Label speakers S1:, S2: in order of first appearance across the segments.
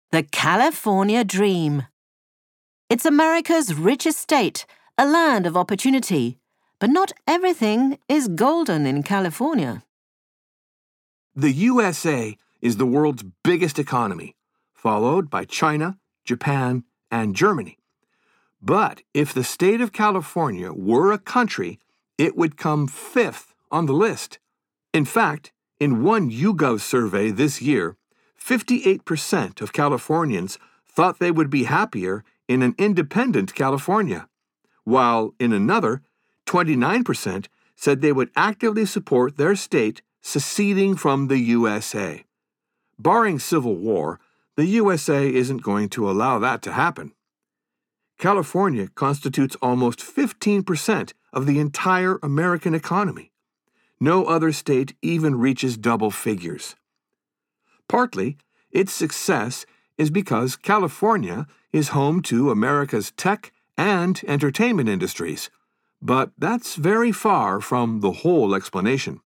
S1: The California Dream. It's America's richest state, a land of opportunity. But not everything is golden in California.
S2: The USA is the world's biggest economy, followed by China, Japan, and Germany. But if the state of California were a country, it would come fifth on the list. In fact, in one YouGov survey this year, 58% of Californians thought they would be happier in an independent California, while in another, 29% said they would actively support their state seceding from the USA. Barring civil war, the USA isn't going to allow that to happen. California constitutes almost 15% of the entire American economy. No other state even reaches double figures. Partly, its success is because California is home to America's tech and entertainment industries, but that's very far from the whole explanation.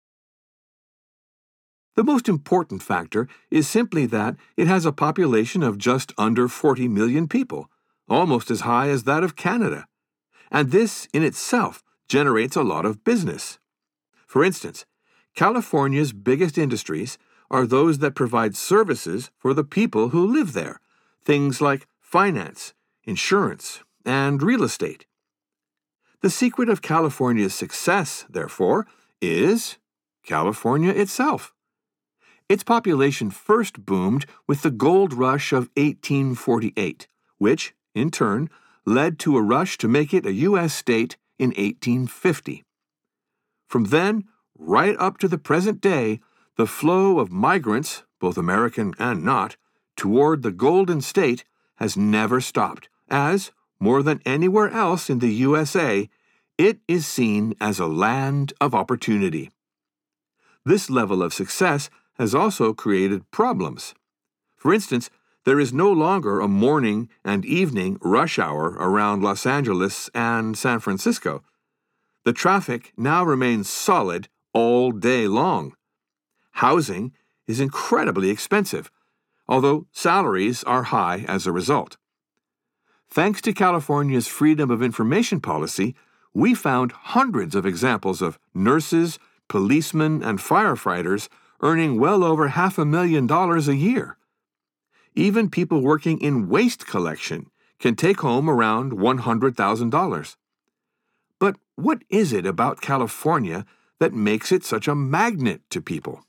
S2: The most important factor is simply that it has a population of just under 40 million people, almost as high as that of Canada. And this in itself generates a lot of business. For instance, California's biggest industries are those that provide services for the people who live there, things like finance, insurance, and real estate. The secret of California's success, therefore, is California itself. Its population first boomed with the gold rush of 1848, which, in turn, led to a rush to make it a U.S. state in 1850. From then, right up to the present day, the flow of migrants, both American and not, toward the Golden State has never stopped, as, more than anywhere else in the USA, it is seen as a land of opportunity. This level of success has also created problems. For instance, there is no longer a morning and evening rush hour around Los Angeles and San Francisco. The traffic now remains solid all day long. Housing is incredibly expensive, although salaries are high as a result. Thanks to California's Freedom of Information policy, we found hundreds of examples of nurses, policemen, and firefighters earning well over $500,000 a year. Even people working in waste collection can take home around $100,000. But what is it about California that makes it such a magnet to people?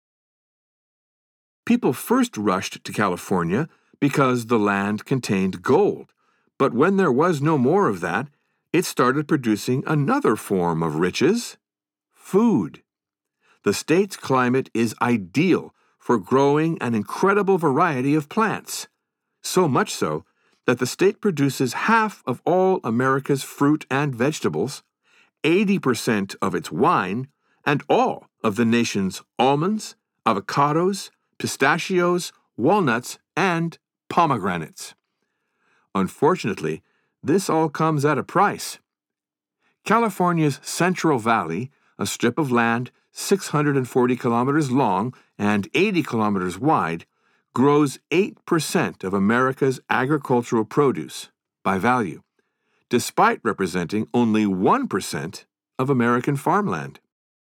S2: People first rushed to California because the land contained gold, but when there was no more of that, it started producing another form of riches: food. The state's climate is ideal for growing an incredible variety of plants, so much so that the state produces half of all America's fruit and vegetables, 80% of its wine, and all of the nation's almonds, avocados, pistachios, walnuts, and pomegranates. Unfortunately, this all comes at a price. California's Central Valley, a strip of land 640 kilometers long and 80 kilometers wide, grows 8% of America's agricultural produce by value, despite representing only 1% of American farmland.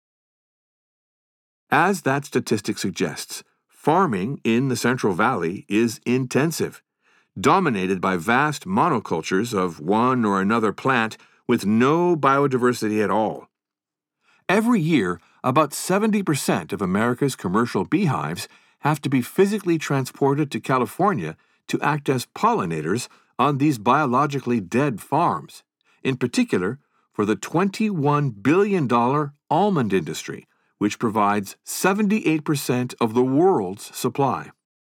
S2: As that statistic suggests, farming in the Central Valley is intensive, dominated by vast monocultures of one or another plant with no biodiversity at all. Every year, about 70% of America's commercial beehives have to be physically transported to California to act as pollinators on these biologically dead farms, in particular for the $21 billion almond industry, which provides 78% of the world's supply.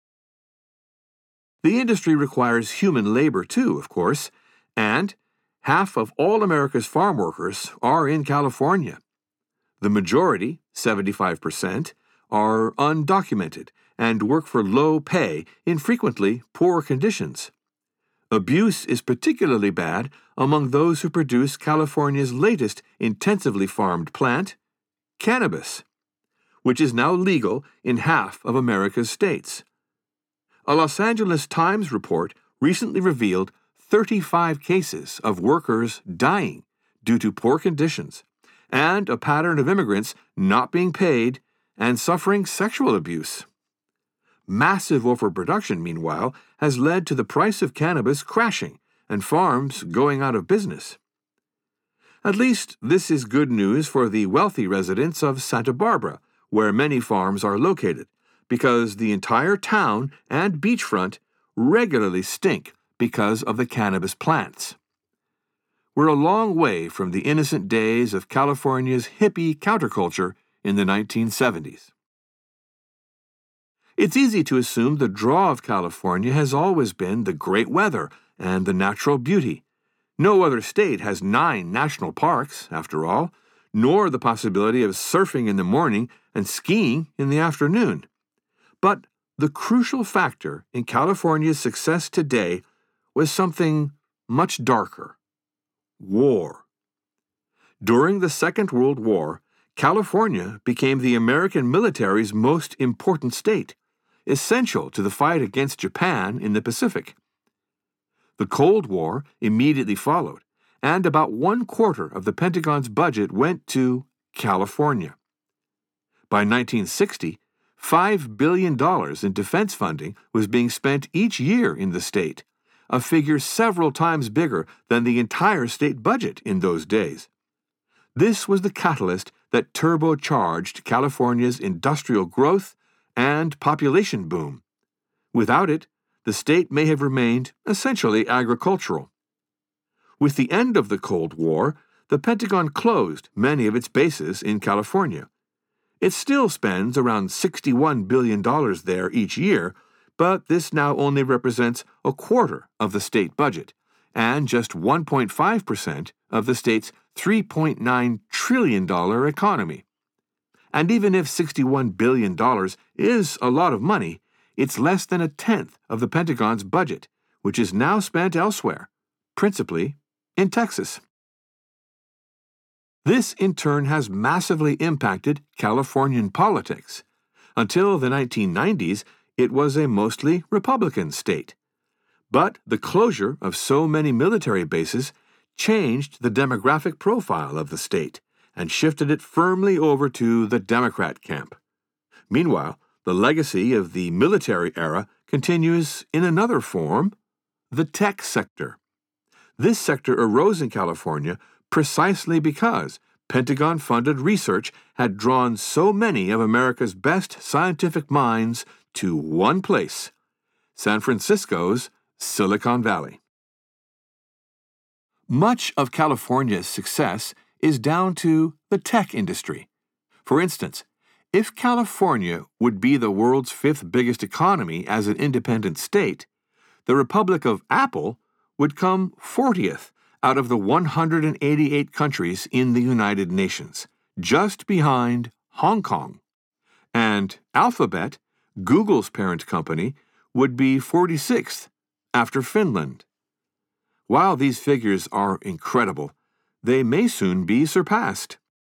S2: The industry requires human labor too, of course, and half of all America's farm workers are in California. The majority, 75%, are undocumented and work for low pay in frequently poor conditions. Abuse is particularly bad among those who produce California's latest intensively farmed plant, cannabis, which is now legal in half of America's states. A Los Angeles Times report recently revealed 35 cases of workers dying due to poor conditions and a pattern of immigrants not being paid and suffering sexual abuse. Massive overproduction, meanwhile, has led to the price of cannabis crashing and farms going out of business. At least this is good news for the wealthy residents of Santa Barbara, where many farms are located, because the entire town and beachfront regularly stink because of the cannabis plants. We're a long way from the innocent days of California's hippie counterculture in the 1970s. It's easy to assume the draw of California has always been the great weather and the natural beauty. No other state has 9 national parks, after all, nor the possibility of surfing in the morning and skiing in the afternoon. But the crucial factor in California's success today was something much darker: war. During the Second World War, California became the American military's most important state, essential to the fight against Japan in the Pacific. The Cold War immediately followed, and about 1/4 of the Pentagon's budget went to California. By 1960, $5 billion in defense funding was being spent each year in the state, a figure several times bigger than the entire state budget in those days. This was the catalyst that turbocharged California's industrial growth and population boom. Without it, the state may have remained essentially agricultural. With the end of the Cold War, the Pentagon closed many of its bases in California. It still spends around $61 billion there each year, but this now only represents 1/4 of the state budget, and just 1.5% of the state's $3.9 trillion economy. And even if $61 billion is a lot of money, it's less than 1/10 of the Pentagon's budget, which is now spent elsewhere, principally in Texas. This, in turn, has massively impacted Californian politics. Until the 1990s, it was a mostly Republican state. But the closure of so many military bases changed the demographic profile of the state and shifted it firmly over to the Democrat camp. Meanwhile, the legacy of the military era continues in another form: the tech sector. This sector arose in California precisely because Pentagon-funded research had drawn so many of America's best scientific minds to one place: San Francisco's Silicon Valley. Much of California's success is down to the tech industry. For instance, if California would be the world's 5th biggest economy as an independent state, the Republic of Apple would come 40th out of the 188 countries in the United Nations, just behind Hong Kong. And Alphabet, Google's parent company, would be 46th after Finland. While these figures are incredible, they may soon be surpassed.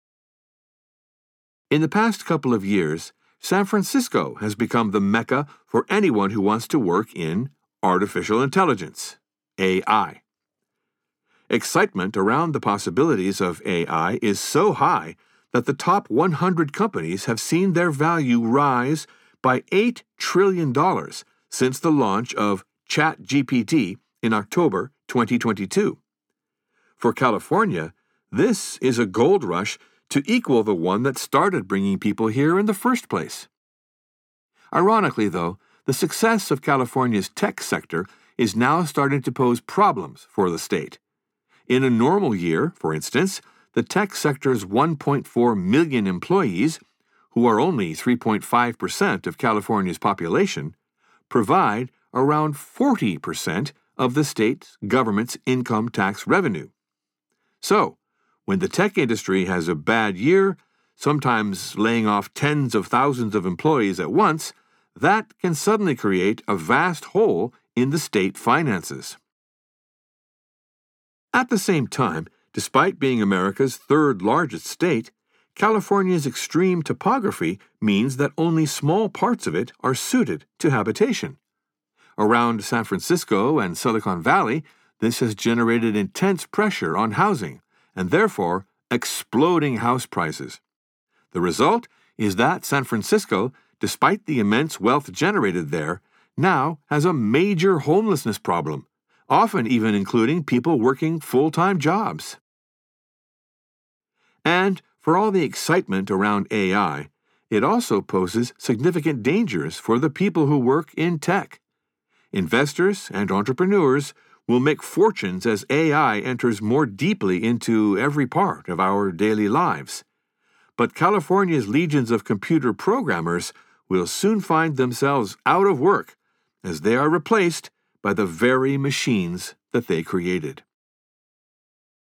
S2: In the past couple of years, San Francisco has become the mecca for anyone who wants to work in artificial intelligence, AI. Excitement around the possibilities of AI is so high that the top 100 companies have seen their value rise by $8 trillion since the launch of ChatGPT in October 2022. For California, this is a gold rush to equal the one that started bringing people here in the first place. Ironically, though, the success of California's tech sector is now starting to pose problems for the state. In a normal year, for instance, the tech sector's 1.4 million employees, who are only 3.5% of California's population, provide around 40% of the state government's income tax revenue. So, when the tech industry has a bad year, sometimes laying off tens of thousands of employees at once, that can suddenly create a vast hole in the state finances. At the same time, despite being America's 3rd largest state, California's extreme topography means that only small parts of it are suited to habitation. Around San Francisco and Silicon Valley, this has generated intense pressure on housing and therefore exploding house prices. The result is that San Francisco, despite the immense wealth generated there, now has a major homelessness problem, often even including people working full-time jobs. And for all the excitement around AI, it also poses significant dangers for the people who work in tech. Investors and entrepreneurs will make fortunes as AI enters more deeply into every part of our daily lives. But California's legions of computer programmers will soon find themselves out of work as they are replaced by the very machines that they created.